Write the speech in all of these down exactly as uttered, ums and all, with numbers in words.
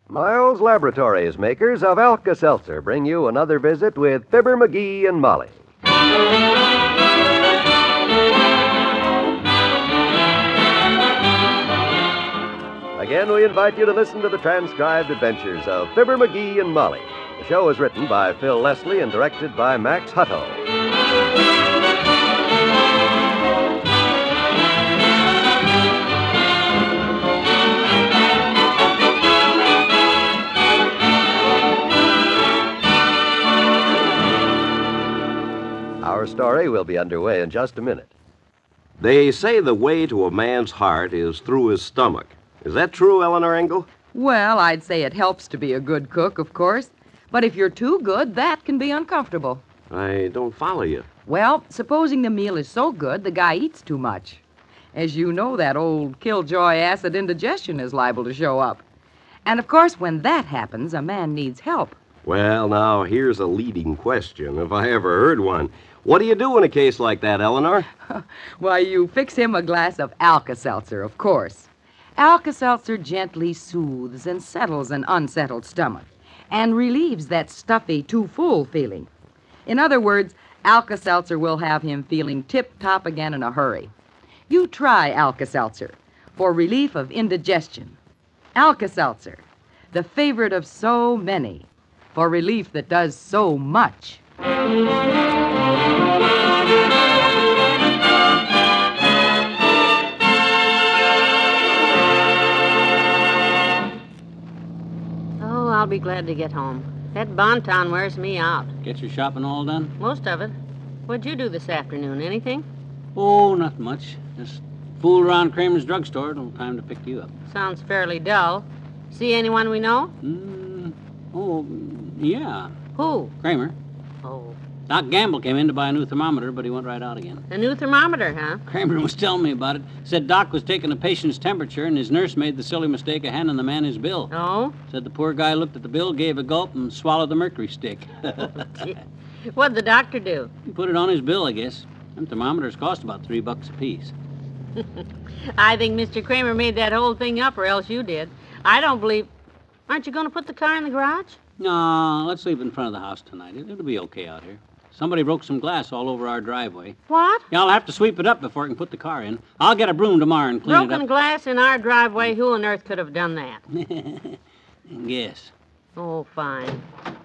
Miles Laboratories, makers of Alka-Seltzer, bring you another visit with Fibber McGee and Molly. Again, we invite you to listen to the transcribed adventures of Fibber McGee and Molly. The show is written by Phil Leslie and directed by Max Hutto. Our story will be underway in just a minute. They say the way to a man's heart is through his stomach. Is that true, Eleanor Engel? Well, I'd say it helps to be a good cook, of course. But if you're too good, that can be uncomfortable. I don't follow you. Well, supposing the meal is so good, the guy eats too much. As you know, that old killjoy acid indigestion is liable to show up. And, of course, when that happens, a man needs help. Well, now, here's a leading question, if I ever heard one. What do you do in a case like that, Eleanor? Why, you fix him a glass of Alka-Seltzer, of course. Alka-Seltzer gently soothes and settles an unsettled stomach and relieves that stuffy, too-full feeling. In other words, Alka-Seltzer will have him feeling tip-top again in a hurry. You try Alka-Seltzer for relief of indigestion. Alka-Seltzer, the favorite of so many, for relief that does so much. I'll be glad to get home. That Bonton wears me out. Get your shopping all done? Most of it. What'd you do this afternoon? Anything? Oh, not much. Just fooled around Kramer's drugstore till time to pick you up. Sounds fairly dull. See anyone we know? Mm, oh, yeah. Who? Kramer. Oh. Doc Gamble came in to buy a new thermometer, but he went right out again. A new thermometer, huh? Kramer was telling me about it. Said Doc was taking a patient's temperature, and his nurse made the silly mistake of handing the man his bill. Oh? Said the poor guy looked at the bill, gave a gulp, and swallowed the mercury stick. What'd the doctor do? He put it on his bill, I guess. Them thermometers cost about three bucks apiece. I think Mister Kramer made that whole thing up, or else you did. I don't believe... Aren't you going to put the car in the garage? No, let's leave it in front of the house tonight. It, it'll be okay out here. Somebody broke some glass all over our driveway. What? Yeah, I'll have to sweep it up before I can put the car in. I'll get a broom tomorrow and clean Broken it up. Broken glass in our driveway? Who on earth could have done that? Guess. Oh, fine.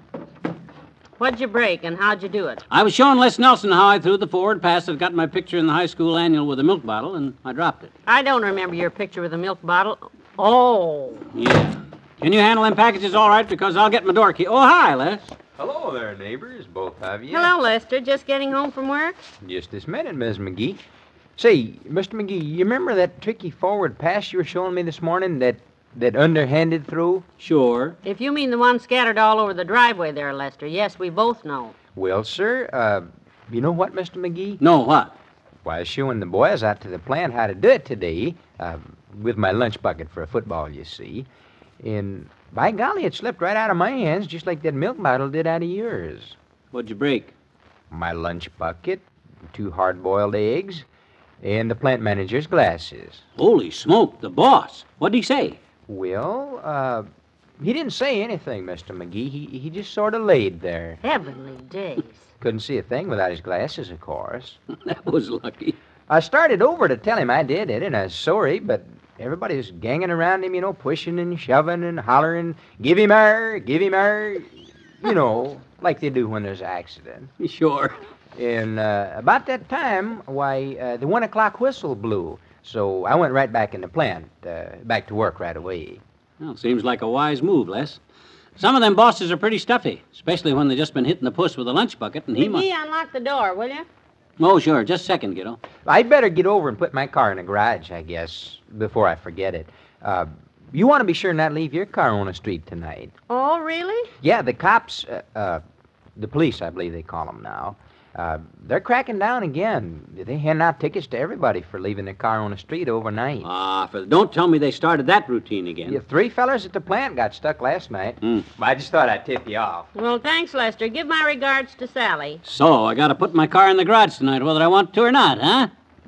What'd you break, and how'd you do it? I was showing Les Nelson how I threw the forward pass that got my picture in the high school annual with a milk bottle, and I dropped it. I don't remember your picture with a milk bottle. Oh. Yeah. Can you handle them packages all right? Because I'll get my door key. Oh, hi, Les. Hello there, neighbors, both of you. Hello, Lester. Just getting home from work? Just this minute, Miss McGee. Say, Mister McGee, you remember that tricky forward pass you were showing me this morning, that that underhanded throw? Sure. If you mean the one scattered all over the driveway there, Lester, yes, we both know. Well, sir, uh, you know what, Mister McGee? No, what? Why, I was showing the boys out to the plant how to do it today, uh, with my lunch bucket for a football, you see. And... by golly, it slipped right out of my hands, just like that milk bottle did out of yours. What'd you break? My lunch bucket, two hard-boiled eggs, and the plant manager's glasses. Holy smoke, the boss. What'd he say? Well, uh, he didn't say anything, Mister McGee. He, he just sort of laid there. Heavenly days. Couldn't see a thing without his glasses, of course. That was lucky. I started over to tell him I did it, and I was sorry, but... everybody was ganging around him, you know, pushing and shoving and hollering, give him her, give him her, you know, like they do when there's an accident. Sure. And uh, about that time, why, uh, the one o'clock whistle blew. So I went right back in the plant, uh, back to work right away. Well, seems like a wise move, Les. Some of them bosses are pretty stuffy, especially when they've just been hitting the puss with a lunch bucket, and he McGee, must... unlock the door, will you? Oh, sure. Just a second, kiddo. I'd better get over and put my car in the garage, I guess, before I forget it. Uh, you want to be sure not leave your car on the street tonight. Oh, really? Yeah, the cops, uh, uh, the police, I believe they call them now, uh, they're cracking down again. They hand out tickets to everybody for leaving their car on the street overnight. Ah, for, don't tell me they started that routine again. Yeah, three fellers at the plant got stuck last night. Mm. I just thought I'd tip you off. Well, thanks, Lester. Give my regards to Sally. So, I gotta put my car in the garage tonight, whether I want to or not, huh?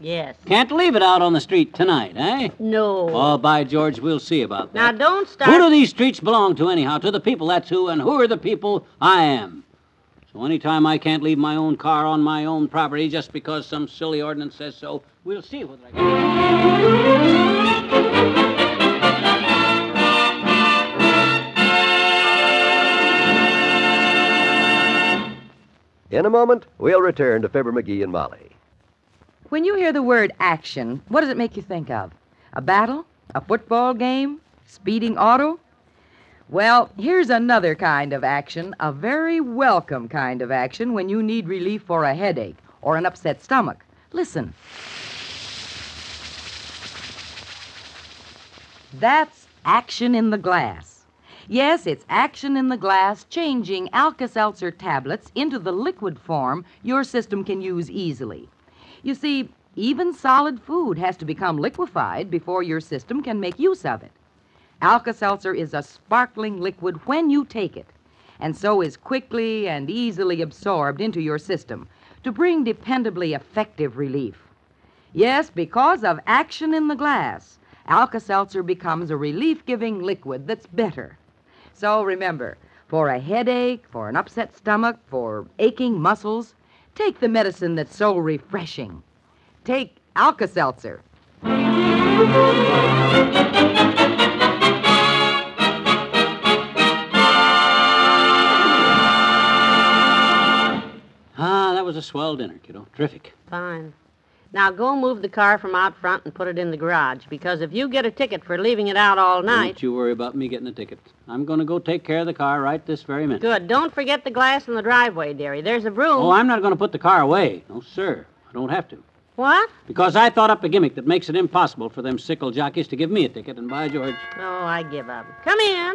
Yes. Can't leave it out on the street tonight, eh? No. Oh, by George, we'll see about Now, that. don't start... Who do these streets belong to, anyhow? To the people, that's who. And who are the people? I am. So anytime I can't leave my own car on my own property just because some silly ordinance says so, we'll see whether I can. In a moment, we'll return to Fibber McGee and Molly. When you hear the word action, what does it make you think of? A battle? A football game? Speeding auto? Well, here's another kind of action, a very welcome kind of action when you need relief for a headache or an upset stomach. Listen. That's action in the glass. Yes, it's action in the glass, changing Alka-Seltzer tablets into the liquid form your system can use easily. You see, even solid food has to become liquefied before your system can make use of it. Alka-Seltzer is a sparkling liquid when you take it, and so is quickly and easily absorbed into your system to bring dependably effective relief. Yes, because of action in the glass, Alka-Seltzer becomes a relief-giving liquid that's better. So remember, for a headache, for an upset stomach, for aching muscles, take the medicine that's so refreshing. Take Alka-Seltzer. Ah, that was a swell dinner, kiddo. Terrific. Fine. Now go move the car from out front and put it in the garage, because if you get a ticket for leaving it out all night... Don't you worry about me getting a ticket. I'm going to go take care of the car right this very minute. Good. Don't forget the glass in the driveway, dearie. There's a broom. Oh, I'm not going to put the car away. No, sir. I don't have to. What? Because I thought up a gimmick that makes it impossible for them sickle jockeys to give me a ticket, and by George... Oh, I give up. Come in.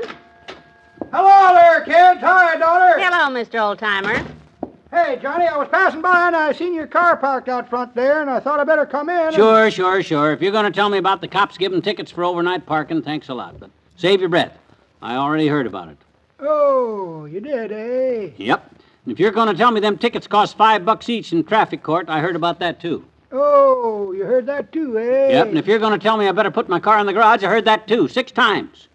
Hello there, kids. Hi, daughter. Hello, Mister Oldtimer. Hey, Johnny, I was passing by and I seen your car parked out front there, and I thought I'd better come in. and- Sure, sure, sure. If you're going to tell me about the cops giving tickets for overnight parking, thanks a lot. But save your breath. I already heard about it. Oh, you did, eh? Yep. And if you're going to tell me them tickets cost five bucks each in traffic court, I heard about that, too. Oh, you heard that too, eh? Yep, and if you're going to tell me I better put my car in the garage, I heard that, too, six times.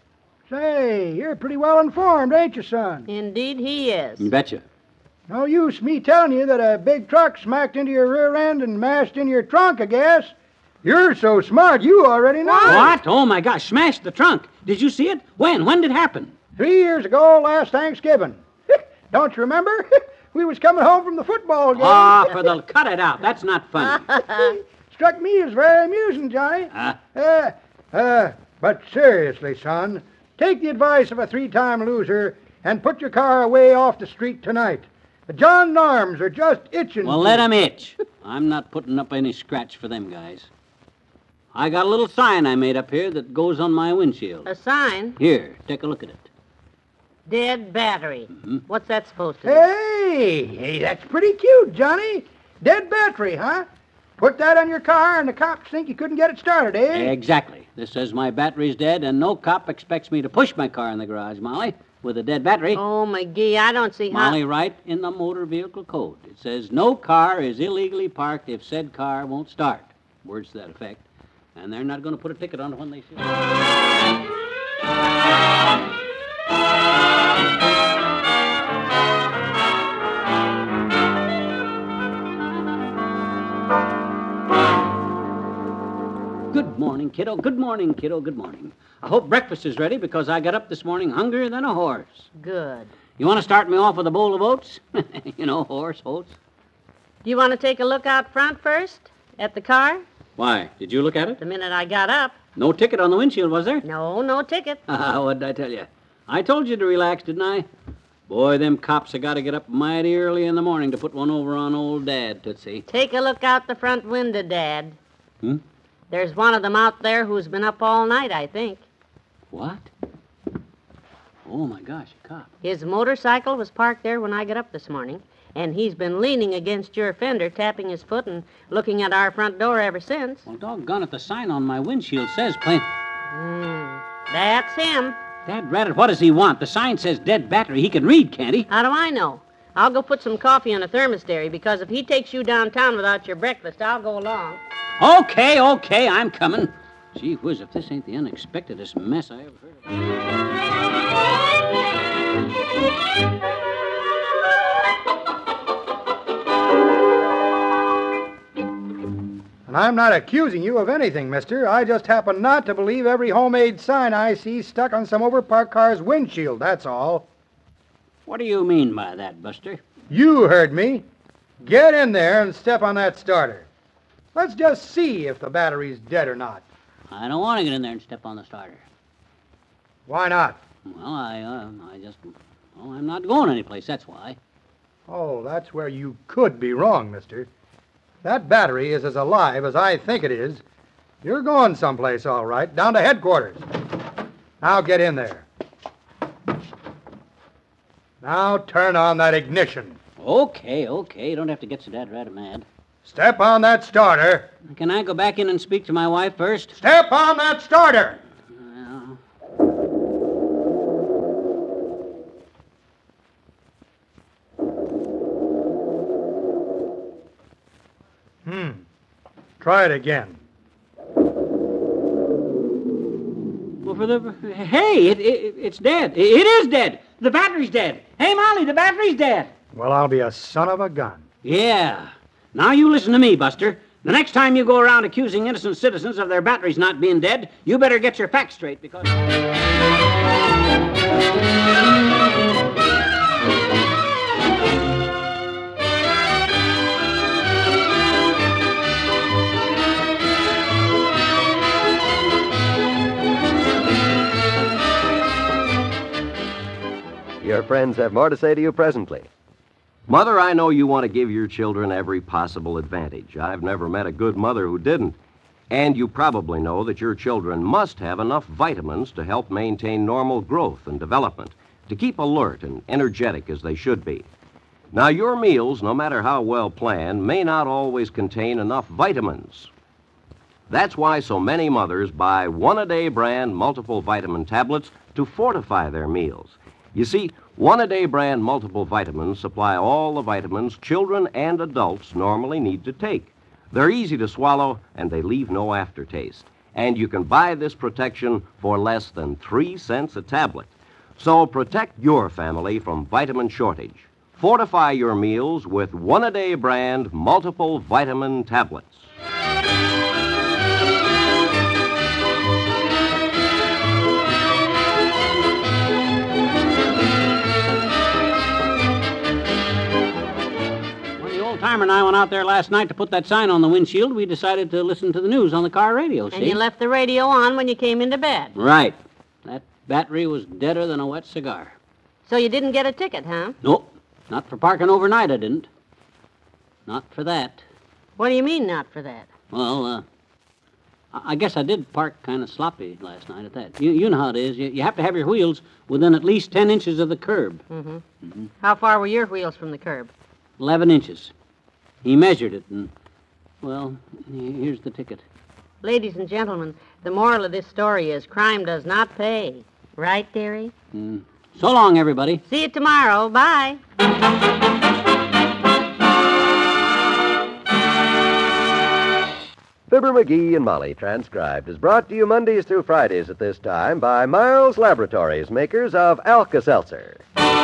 Say, you're pretty well informed, ain't you, son? Indeed he is. You betcha. No use me telling you that a big truck smacked into your rear end and mashed in your trunk, I guess. You're so smart, you already know. What? Oh, my gosh, smashed the trunk. Did you see it? When? When did it happen? Three years ago, last Thanksgiving. Don't you remember? We was coming home from the football game. Ah, for the... Cut it out. That's not funny. Struck me as very amusing, Johnny. Huh? Uh, uh, but seriously, son, take the advice of a three-time loser and put your car away off the street tonight. The John Norms are just itching. Well, let 'em itch. I'm not putting up any scratch for them guys. I got a little sign I made up here that goes on my windshield. A sign? Here, take a look at it. Dead battery. Mm-hmm. What's that supposed to do? Hey, hey, that's pretty cute, Johnny. Dead battery, huh? Put that on your car and the cops think you couldn't get it started, eh? Exactly. This says my battery's dead, and no cop expects me to push my car in the garage, Molly, with a dead battery. Oh, McGee, I don't see how... Molly, right in the motor vehicle code. It says no car is illegally parked if said car won't start. Words to that effect. And they're not going to put a ticket on it when they see it. Good morning, kiddo. Good morning, kiddo. Good morning. I hope breakfast is ready because I got up this morning hungrier than a horse. Good. You want to start me off with a bowl of oats? You know, horse oats. Do you want to take a look out front first? At the car? Why? Did you look at it? The minute I got up. No ticket on the windshield, was there? No, no ticket. What did I tell you? I told you to relax, didn't I? Boy, them cops have got to get up mighty early in the morning to put one over on old Dad, Tootsie. Take a look out the front window, Dad. Hmm? There's one of them out there who's been up all night, I think. What? Oh, my gosh, a cop. His motorcycle was parked there when I got up this morning, and he's been leaning against your fender, tapping his foot and looking at our front door ever since. Well, doggone it, the sign on my windshield says plain... Hmm, that's him. Dad Ratted, what does he want? The sign says dead battery. He can read, can't he? How do I know? I'll go put some coffee on a thermostat, because if he takes you downtown without your breakfast, I'll go along. Okay, okay, I'm coming. Gee whiz, if this ain't the unexpectedest mess I ever heard And I'm not accusing you of anything, mister. I just happen not to believe every homemade sign I see stuck on some overparked car's windshield, that's all. What do you mean by that, Buster? You heard me. Get in there and step on that starter. Let's just see if the battery's dead or not. I don't want to get in there and step on the starter. Why not? Well, I, uh, I just, well, I'm not going anyplace, that's why. Oh, that's where you could be wrong, mister. That battery is as alive as I think it is. You're going someplace, all right, down to headquarters. Now get in there. Now turn on that ignition. Okay, okay, you don't have to get so dad rather mad. Step on that starter. Can I go back in and speak to my wife first? Step on that starter. Well, Hmm. Try it again. well, for the... Hey, it, it, it's dead. It, it is dead. The battery's dead. Hey, Molly, the battery's dead. Well, I'll be a son of a gun. Yeah. Now you listen to me, Buster. The next time you go around accusing innocent citizens of their batteries not being dead, you better get your facts straight, because... Your friends have more to say to you presently. Mother, I know you want to give your children every possible advantage. I've never met a good mother who didn't. And you probably know that your children must have enough vitamins to help maintain normal growth and development, to keep alert and energetic as they should be. Now, your meals, no matter how well planned, may not always contain enough vitamins. That's why so many mothers buy one-a-day brand multiple vitamin tablets to fortify their meals. You see, one-a-day brand multiple vitamins supply all the vitamins children and adults normally need to take. They're easy to swallow, and they leave no aftertaste. And you can buy this protection for less than three cents a tablet. So protect your family from vitamin shortage. Fortify your meals with one-a-day brand multiple vitamin tablets. Timer and I went out there last night to put that sign on the windshield. We decided to listen to the news on the car radio, see? And you left the radio on when you came into bed. Right. That battery was deader than a wet cigar. So you didn't get a ticket, huh? Nope. Not for parking overnight, I didn't. Not for that. What do you mean, not for that? Well, uh, I I guess I did park kind of sloppy last night at that. You, you know how it is. You, you have to have your wheels within at least ten inches of the curb. Mm-hmm. Mm-hmm. How far were your wheels from the curb? Eleven inches. He measured it, and, well, here's the ticket. Ladies and gentlemen, the moral of this story is crime does not pay. Right, dearie? Mm. So long, everybody. See you tomorrow. Bye. Fibber McGee and Molly, transcribed, is brought to you Mondays through Fridays at this time by Miles Laboratories, makers of Alka-Seltzer.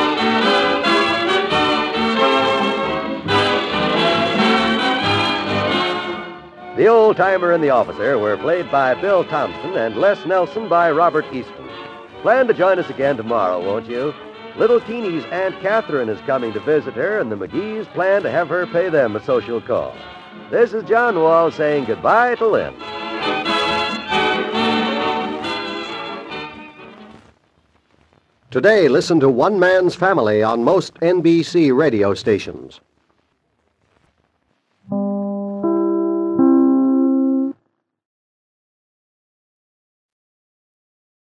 The Old-Timer and the Officer were played by Bill Thompson and Les Nelson by Robert Easton. Plan to join us again tomorrow, won't you? Little Teeny's Aunt Catherine is coming to visit her, and the McGees plan to have her pay them a social call. This is John Wall saying goodbye to Lynn. Today, listen to One Man's Family on most N B C radio stations.